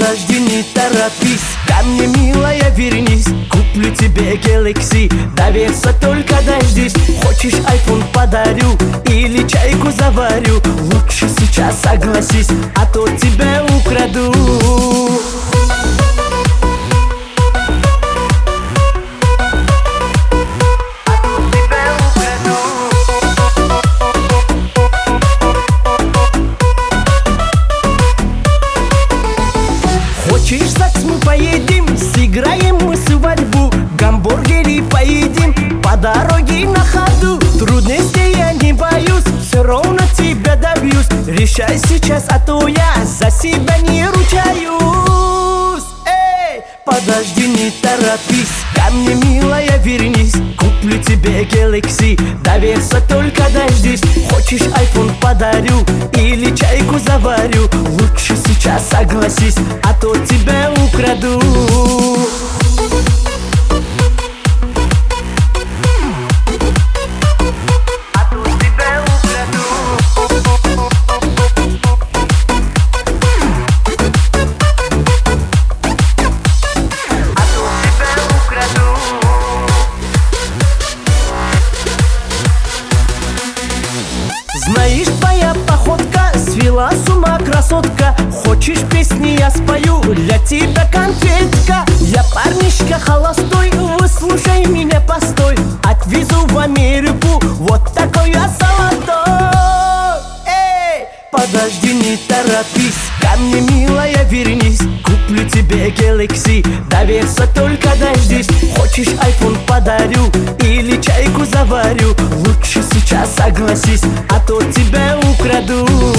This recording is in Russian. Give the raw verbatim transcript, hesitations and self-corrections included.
Подожди, не торопись, ко мне, милая, вернись. Куплю тебе Galaxy, доверься, только дождись. Хочешь iPhone подарю или чайку заварю? Лучше сейчас согласись, а то тебя украду. Хочешь секс, мы поедем, сыграем мы свадьбу, гамбургеры поедим по дороге на ходу. Трудностей я не боюсь, все равно тебя добьюсь. Решай сейчас, а то я за себя не ручаюсь. Эй, подожди, не торопись, ко мне, милая, вернись. Куплю тебе Galaxy, доверься, только дождись. Хочешь iPhone подарю или чайку заварю? Лучше сейчас согласись, а то тебя украду. Знаешь, твоя походка свела с ума, красотка. Хочешь, песни я спою, для тебя конфетка. Я парнишка холостой, выслушай меня, постой. Отвезу в Америку, вот такой я золотой. Эй, подожди, не торопись, ко мне, милая, вернись. Куплю тебе Galaxy, доверься, только дождись. Хочешь iPhone подарю или чайку заварю? Лучше сейчас согласись, а то тебя украду.